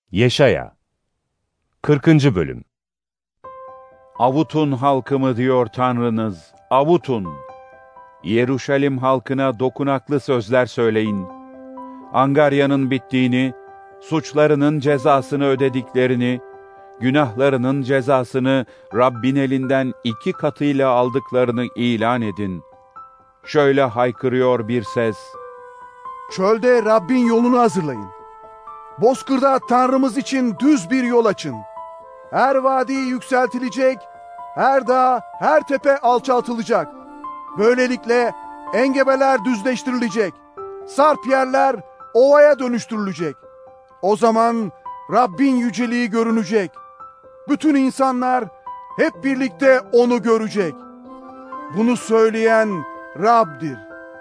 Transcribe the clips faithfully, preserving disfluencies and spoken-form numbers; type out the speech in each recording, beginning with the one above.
Yeşaya kırkıncı. Bölüm. Avutun halkımı diyor Tanrınız, avutun. Yeruşalim halkına dokunaklı sözler söyleyin. Angarya'nın bittiğini, suçlarının cezasını ödediklerini, günahlarının cezasını Rabbin elinden iki katıyla aldıklarını ilan edin. Şöyle haykırıyor bir ses: Çölde Rabbin yolunu hazırlayın. Bozkırda Tanrımız için düz bir yol açın. Her vadi yükseltilecek, her dağ, her tepe alçaltılacak. Böylelikle engebeler düzleştirilecek, sarp yerler ovaya dönüştürülecek. O zaman Rabbin yüceliği görünecek. Bütün insanlar hep birlikte onu görecek. Bunu söyleyen Rab'dir.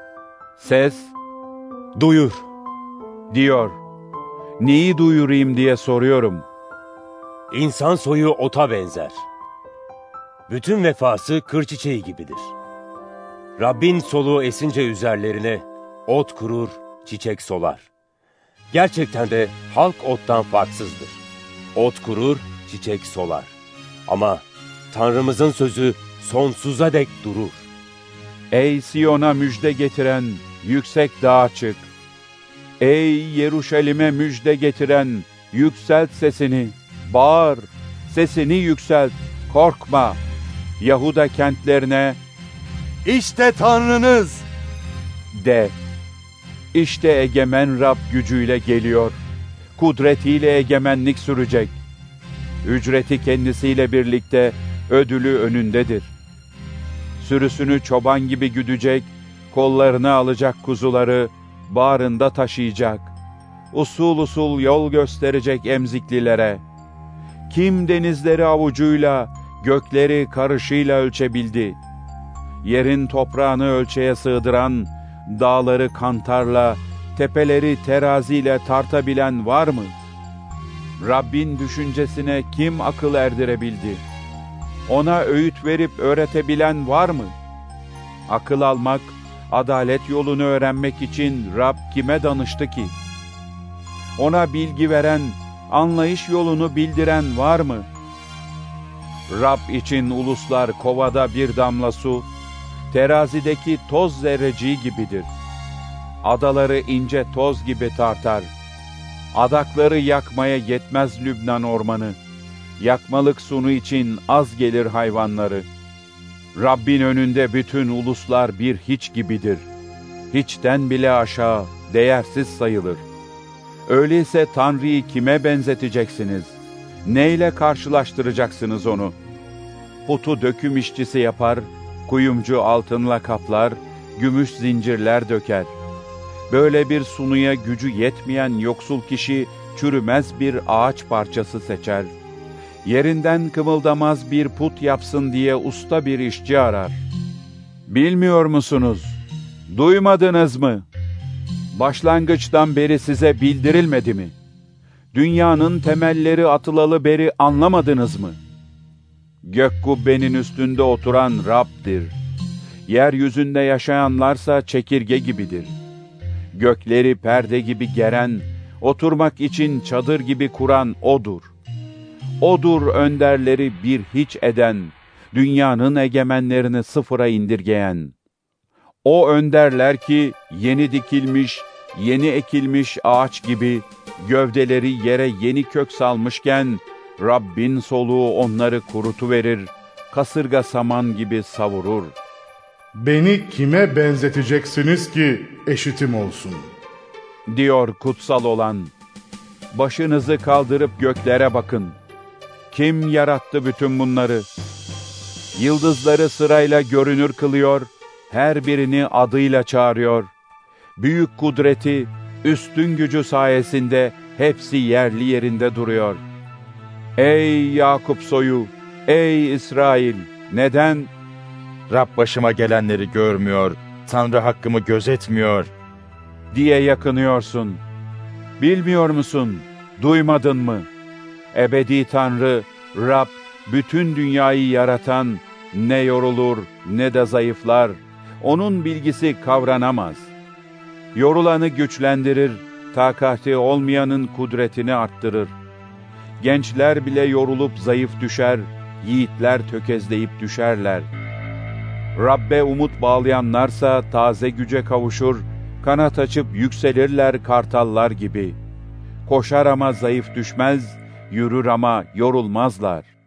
Ses, Duyur diyor. Neyi duyurayım diye soruyorum. İnsan soyu ota benzer. Bütün vefası kır çiçeği gibidir. Rabbin soluğu esince üzerlerine ot kurur, çiçek solar. Gerçekten de halk ottan farksızdır. Ot kurur, çiçek solar. Ama Tanrımızın sözü sonsuza dek durur. Ey Siyon'a müjde getiren yüksek dağa çık. Ey Yeruşalim'e müjde getiren yükselt sesini, bağır, sesini yükselt, korkma. Yahuda kentlerine İşte Tanrınız de. İşte egemen Rab gücüyle geliyor. Kudretiyle egemenlik sürecek. Ücreti kendisiyle birlikte ödülü önündedir. Sürüsünü çoban gibi güdecek, kollarına alacak kuzuları, bağrında taşıyacak. Usul usul yol gösterecek emziklilere. Kim denizleri avucuyla, gökleri karışıyla ölçebildi? Yerin toprağını ölçeğe sığdıran, dağları kantarla, tepeleri teraziyle tartabilen var mı? Rabbin düşüncesine kim akıl erdirebildi? Ona öğüt verip öğretebilen var mı? Akıl almak, adalet yolunu öğrenmek için Rab kime danıştı ki? Ona bilgi veren, anlayış yolunu bildiren var mı? Rab için uluslar kovada bir damla su, terazideki toz zerreciği gibidir. Adaları ince toz gibi tartar. Adakları yakmaya yetmez Lübnan ormanı. Yakmalık sunu için az gelir hayvanları. Rabbin önünde bütün uluslar bir hiç gibidir. Hiçten bile aşağı, değersiz sayılır. Öyleyse Tanrı'yı kime benzeteceksiniz? Neyle karşılaştıracaksınız onu? Putu döküm işçisi yapar, kuyumcu altınla kaplar, gümüş zincirler döker. Böyle bir sunuya gücü yetmeyen yoksul kişi çürümez bir ağaç parçası seçer. Yerinden kımıldamaz bir put yapsın diye usta bir işçi arar. Bilmiyor musunuz? Duymadınız mı? Başlangıçtan beri size bildirilmedi mi? Dünyanın temelleri atılalı beri anlamadınız mı? Gök kubbenin üstünde oturan Rab'dir. Yeryüzünde yaşayanlarsa çekirge gibidir. Gökleri perde gibi geren, oturmak için çadır gibi kuran O'dur. O'dur önderleri bir hiç eden, dünyanın egemenlerini sıfıra indirgeyen. O önderler ki yeni dikilmiş, yeni ekilmiş ağaç gibi, gövdeleri yere yeni kök salmışken, Rabbin soluğu onları kurutuverir, kasırga saman gibi savurur. Beni kime benzeteceksiniz ki eşitim olsun? Diyor kutsal olan. Başınızı kaldırıp göklere bakın. Kim yarattı bütün bunları? Yıldızları sırayla görünür kılıyor, her birini adıyla çağırıyor. Büyük kudreti, üstün gücü sayesinde hepsi yerli yerinde duruyor. Ey Yakup soyu, ey İsrail, neden? Rab başıma gelenleri görmüyor, Tanrı hakkımı gözetmiyor diye yakınıyorsun. Bilmiyor musun, duymadın mı? Ebedi Tanrı, Rab, bütün dünyayı yaratan, ne yorulur ne de zayıflar, onun bilgisi kavranamaz. Yorulanı güçlendirir, takati olmayanın kudretini arttırır. Gençler bile yorulup zayıf düşer, yiğitler tökezleyip düşerler. Rabbe umut bağlayanlarsa taze güce kavuşur, kanat açıp yükselirler kartallar gibi. Koşar ama zayıf düşmez, yürür ama yorulmazlar.